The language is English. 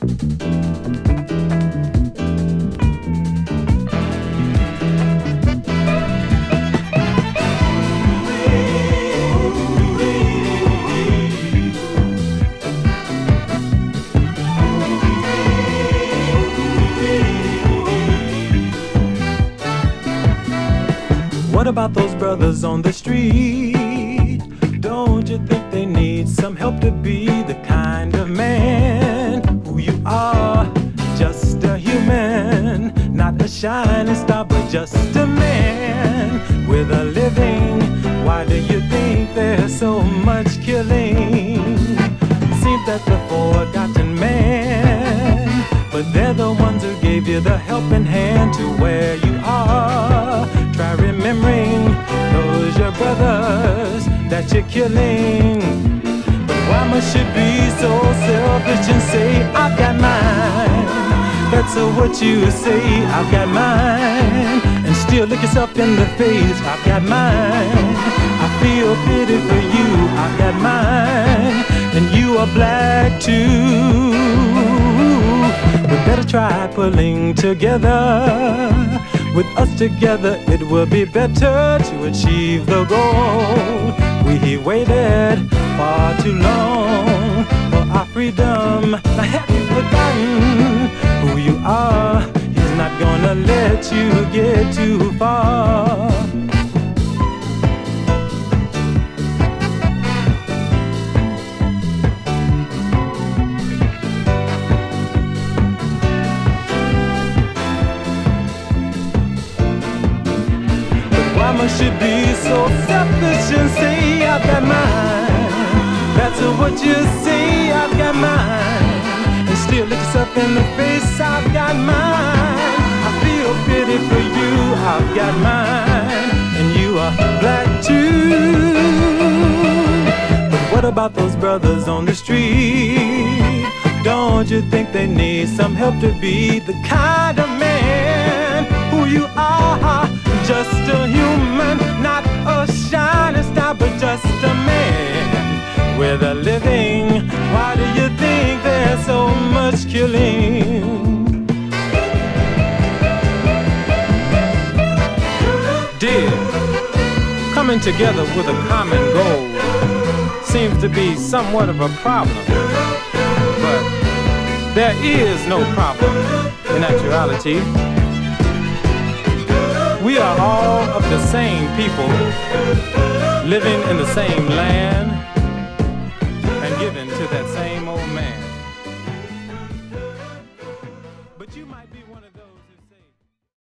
What about those brothers on the street? Don't you think they need some help to be the kind of man who you are? Just a human, not a shining star, but just a man with a living. Why do you think there's so much killing? Seems that the forgotten man, but they're the ones who gave you the helping hand to where you are. Try remembering those your brothers that you're killing. But why must you be so selfish and say, I've got mine? That's what you say, I've got mine. And still look yourself in the face, I've got mine. I feel pity for you, I've got mine. And you are black too. We better try pulling together. With us together, it will be better to achieve the goal. We waited far too long for our freedom. Now have you forgotten who you are? He's not gonna let you get too far. Why must you be so selfish and say I've got mine? That's what you say, I've got mine. And still look yourself in the face, I've got mine. I feel pity for you, I've got mine. And you are black too. But what about those brothers on the street? Don't you think they need some help to be the kind of man who you are? Just a human, not a shining star, but just a man with a living. Why do you think there's so much killing? Dear, coming together with a common goal seems to be somewhat of a problem. But there is no problem in actuality. We are all of the same people, living in the same land, and given to that same old man. But you might be one of those